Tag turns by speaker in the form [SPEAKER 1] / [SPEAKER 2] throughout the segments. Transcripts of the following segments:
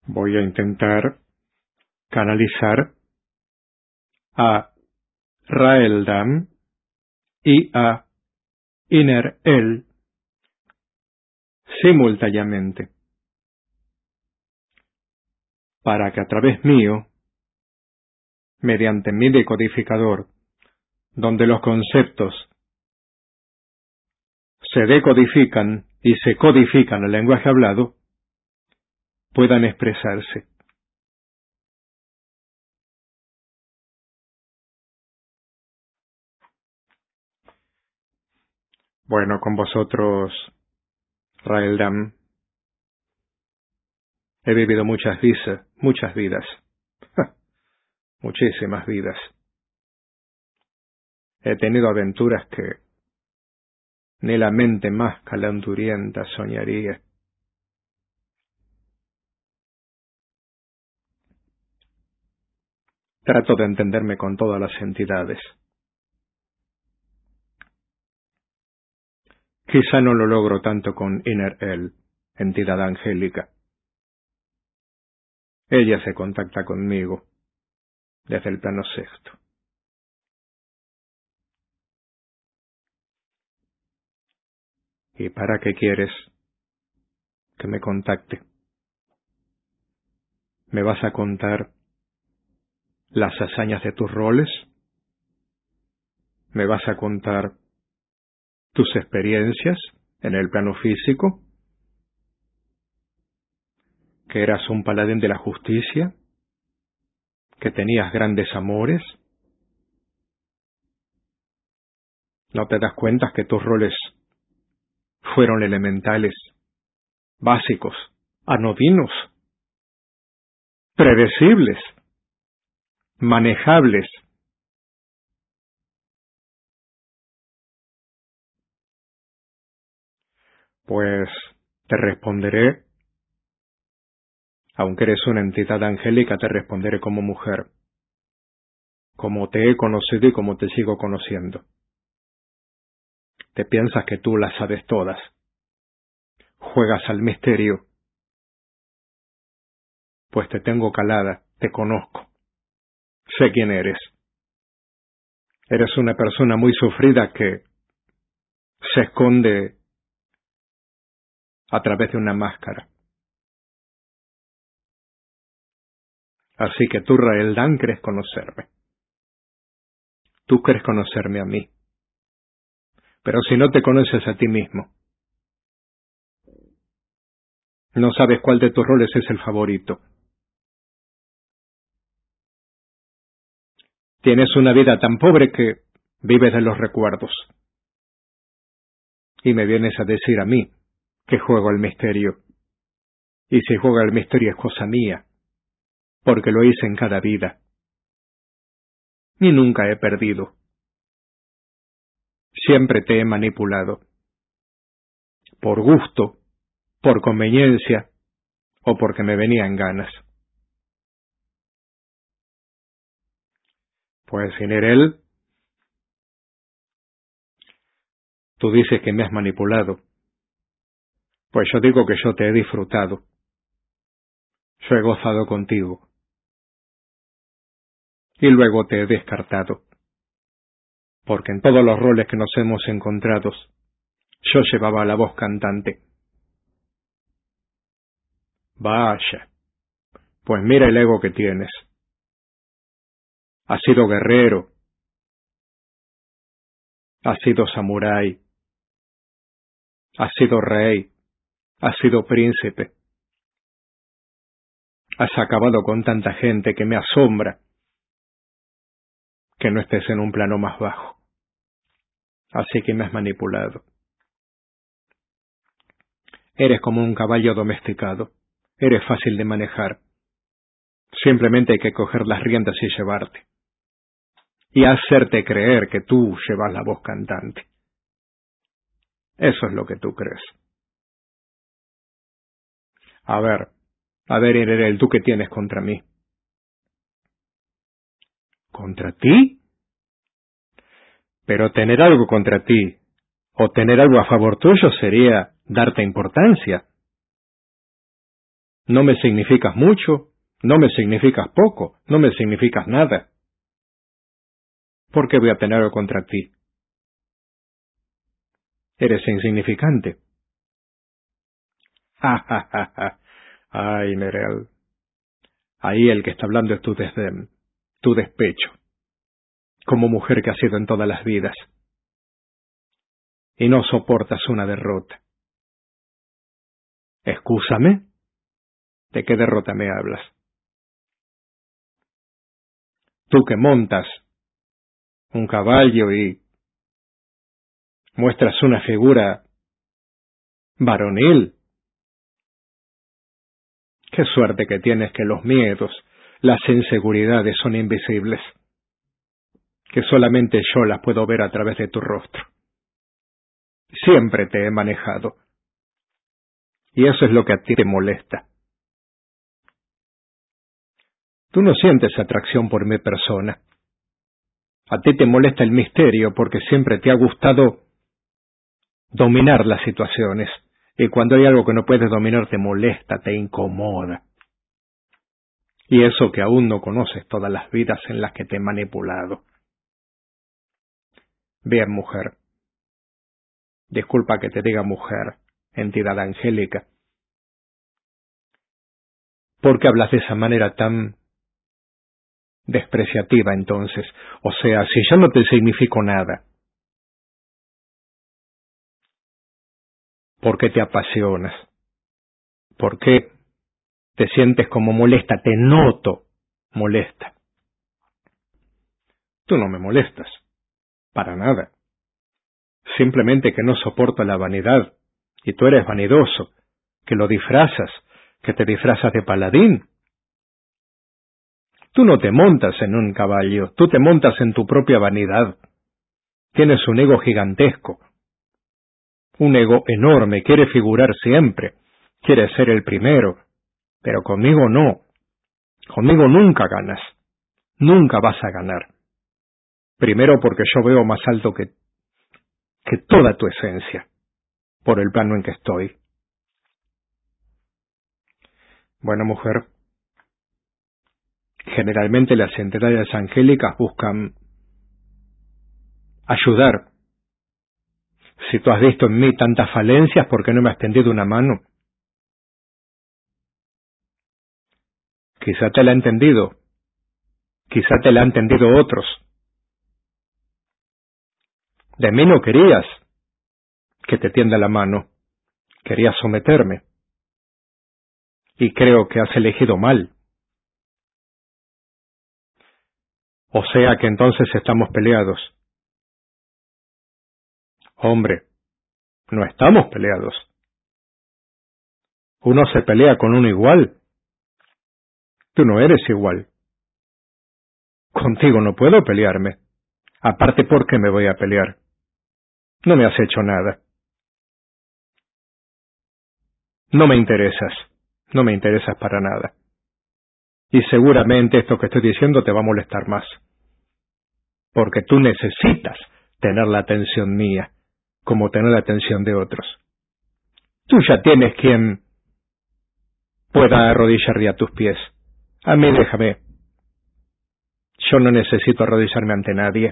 [SPEAKER 1] Voy a intentar canalizar a Raeldam y a Iner-El simultáneamente, para que a través mío, mediante mi decodificador, donde los conceptos se decodifican y se codifican al lenguaje hablado, puedan expresarse. Bueno, con vosotros, Raeldam, he vivido muchas vidas, muchísimas vidas. He tenido aventuras que ni la mente más calenturienta soñaría. Trato de entenderme con todas las entidades. Quizá no lo logro tanto con Iner-El, entidad angélica. Ella se contacta conmigo desde el plano sexto. ¿Y para qué quieres que me contacte? ¿Me vas a contar las hazañas de tus roles? ¿Me vas a contar tus experiencias en el plano físico? ¿Que eras un paladín de la justicia? ¿Que tenías grandes amores? ¿No te das cuenta que tus roles fueron elementales, básicos, anodinos, predecibles, manejables? Pues te responderé, aunque eres una entidad angélica, te responderé como mujer, como te he conocido y como te sigo conociendo. Te piensas que tú las sabes todas, juegas al misterio, pues te tengo calada, te conozco, sé quién eres. Eres una persona muy sufrida que se esconde a través de una máscara. Así que tú, Raeldam, crees conocerme. Tú crees conocerme a mí. Pero si no te conoces a ti mismo, no sabes cuál de tus roles es el favorito. Tienes una vida tan pobre que vives de los recuerdos. Y me vienes a decir a mí que juego al misterio. Y si juego al misterio es cosa mía, porque lo hice en cada vida. Y nunca he perdido. Siempre te he manipulado. Por gusto, por conveniencia, o porque me venían ganas. Pues Iner-El, tú dices que me has manipulado. Pues yo digo que yo te he disfrutado. Yo he gozado contigo. Y luego te he descartado. Porque en todos los roles que nos hemos encontrado, yo llevaba la voz cantante. Vaya, pues mira el ego que tienes. Has sido guerrero, has sido samurái, has sido rey, has sido príncipe. Has acabado con tanta gente que me asombra que no estés en un plano más bajo. Así que me has manipulado. Eres como un caballo domesticado. Eres fácil de manejar. Simplemente hay que coger las riendas y llevarte. Y hacerte creer que tú llevas la voz cantante. Eso es lo que tú crees. A ver, Iner-El, ¿tú qué tienes contra mí? ¿Contra ti? Pero tener algo contra ti, o tener algo a favor tuyo, sería darte importancia. No me significas mucho, no me significas poco, no me significas nada. ¿Por qué voy a tener algo contra ti? Eres insignificante. Ja, ja, ja, ja. Ay, Nerel. Ahí el que está hablando es tu desdén, tu despecho, como mujer que has sido en todas las vidas. Y no soportas una derrota. ¿Excúsame? ¿De qué derrota me hablas? Tú que montas un caballo y muestras una figura varonil. Qué suerte que tienes que los miedos, las inseguridades son invisibles, que solamente yo las puedo ver a través de tu rostro. Siempre te he manejado. Y eso es lo que a ti te molesta. Tú no sientes atracción por mi persona. A ti te molesta el misterio porque siempre te ha gustado dominar las situaciones. Y cuando hay algo que no puedes dominar te molesta, te incomoda. Y eso que aún no conoces todas las vidas en las que te he manipulado. Bien, mujer. Disculpa que te diga mujer, entidad angélica. ¿Por qué hablas de esa manera tan despreciativa entonces? O sea, si yo no te significo nada, ¿por qué te apasionas? ¿Por qué te sientes como molesta? Te noto molesta. Tú no me molestas, para nada. Simplemente que no soporto la vanidad, y tú eres vanidoso, que lo disfrazas, que te disfrazas de paladín. Tú no te montas en un caballo, tú te montas en tu propia vanidad. Tienes un ego gigantesco, un ego enorme, quiere figurar siempre, quiere ser el primero, pero conmigo no, conmigo nunca ganas, nunca vas a ganar. Primero porque yo veo más alto que toda tu esencia, por el plano en que estoy. Bueno, mujer, generalmente las entidades angélicas buscan ayudar. Si tú has visto en mí tantas falencias, ¿por qué no me has tendido una mano? Quizá te la ha entendido, quizá te la han entendido otros. De mí no querías que te tienda la mano, querías someterme. Y creo que has elegido mal. O sea que entonces estamos peleados. Hombre, no estamos peleados. Uno se pelea con uno igual. Tú no eres igual. Contigo no puedo pelearme. Aparte, ¿por qué me voy a pelear? No me has hecho nada. No me interesas. No me interesas para nada. Y seguramente esto que estoy diciendo te va a molestar más. Porque tú necesitas tener la atención mía, como tener la atención de otros. Tú ya tienes quien pueda arrodillarme a tus pies. A mí déjame. Yo no necesito arrodillarme ante nadie.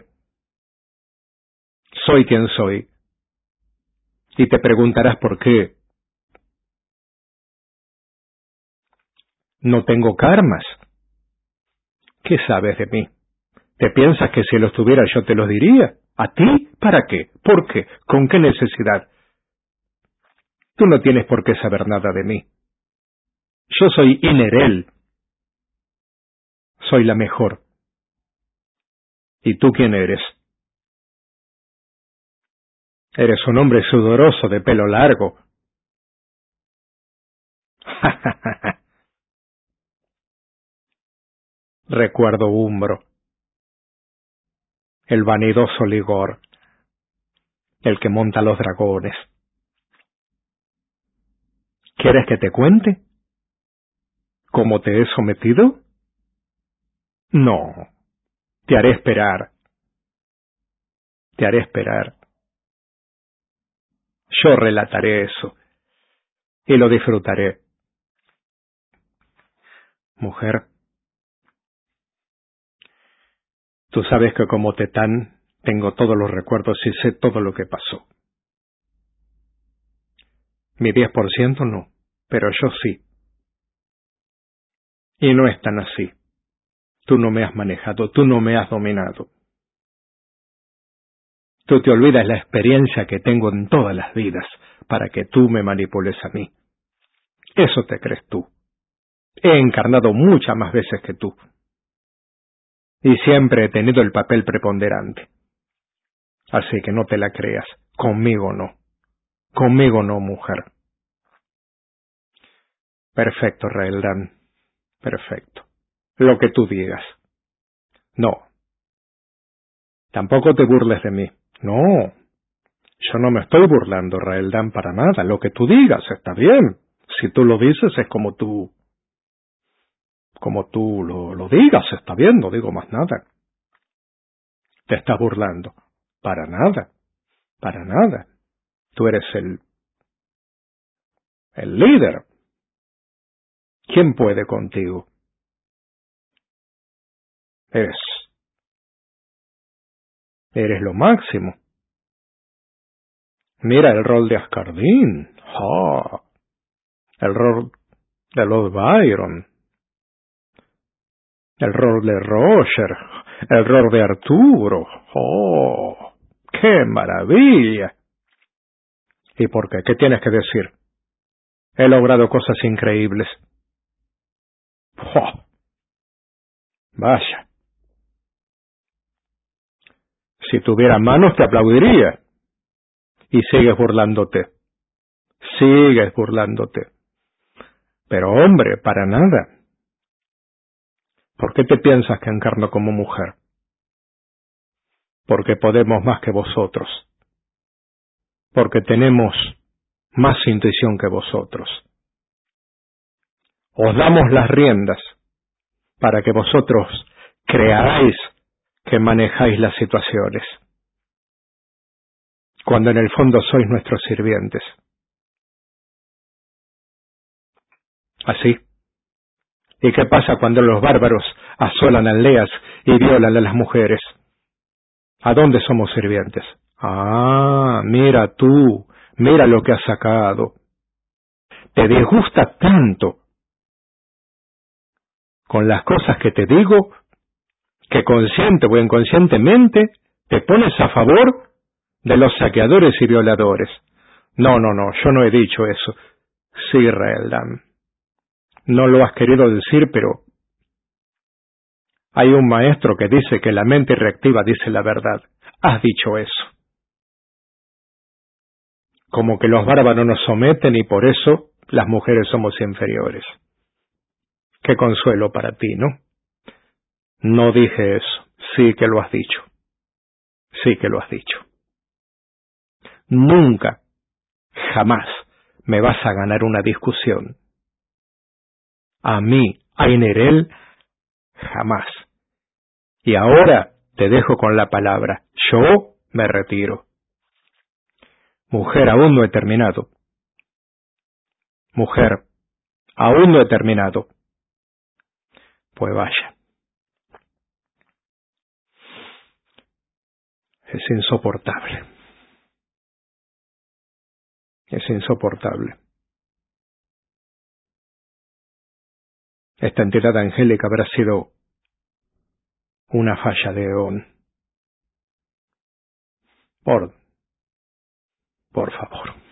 [SPEAKER 1] Soy quien soy. Y te preguntarás por qué. No tengo karmas. ¿Qué sabes de mí? ¿Te piensas que si los tuviera yo te los diría? ¿A ti? ¿Para qué? ¿Por qué? ¿Con qué necesidad? Tú no tienes por qué saber nada de mí. Yo soy Inerel. Soy la mejor. ¿Y tú quién eres? Eres un hombre sudoroso de pelo largo. Recuerdo Umbro, el vanidoso Ligor, el que monta los dragones. ¿Quieres que te cuente? ¿Cómo te he sometido? No, te haré esperar. Te haré esperar. Yo relataré eso, y lo disfrutaré. Mujer, tú sabes que como Tetán tengo todos los recuerdos y sé todo lo que pasó. Mi 10% no, pero yo sí. Y no es tan así. Tú no me has manejado, tú no me has dominado. Tú te olvidas la experiencia que tengo en todas las vidas para que tú me manipules a mí. Eso te crees tú. He encarnado muchas más veces que tú. Y siempre he tenido el papel preponderante. Así que no te la creas. Conmigo no. Conmigo no, mujer. Perfecto, Raeldan. Perfecto. Lo que tú digas. No. Tampoco te burles de mí. No. Yo no me estoy burlando, Raeldan, para nada. Lo que tú digas está bien. Si tú lo dices es como tú lo digas, está bien, no digo más nada. Te estás burlando. Para nada. Para nada. Tú eres el líder. ¿Quién puede contigo? Eres lo máximo. Mira el rol de Ascardín. Oh, el rol de Lord Byron. El rol de Roger. El rol de Arturo. Oh, qué maravilla. ¿Y por qué? ¿Qué tienes que decir? He logrado cosas increíbles. Oh, vaya. Si tuviera manos te aplaudiría. Y sigues burlándote. Sigues burlándote. Pero hombre, para nada. ¿Por qué te piensas que encarno como mujer? Porque podemos más que vosotros. Porque tenemos más intuición que vosotros. Os damos las riendas para que vosotros creáis que manejáis las situaciones, cuando en el fondo sois nuestros sirvientes. ¿Así? ¿Y qué pasa cuando los bárbaros asolan aldeas y violan a las mujeres? ¿A dónde somos sirvientes? Ah, mira tú, mira lo que has sacado. Te disgusta tanto con las cosas que te digo que consciente o inconscientemente te pones a favor de los saqueadores y violadores. No, yo no he dicho eso. Sí, Raeldan. No lo has querido decir, pero hay un maestro que dice que la mente reactiva dice la verdad. Has dicho eso. Como que los bárbaros nos someten y por eso las mujeres somos inferiores. Qué consuelo para ti, ¿no? No dije eso. Sí que lo has dicho. Sí que lo has dicho. Nunca, jamás me vas a ganar una discusión. A mí, a Inerel, jamás. Y ahora te dejo con la palabra. Yo me retiro. Mujer, aún no he terminado. Mujer, aún no he terminado. Pues vaya. Es insoportable. Es insoportable. Esta entidad angélica habrá sido una falla de Eón. Por favor.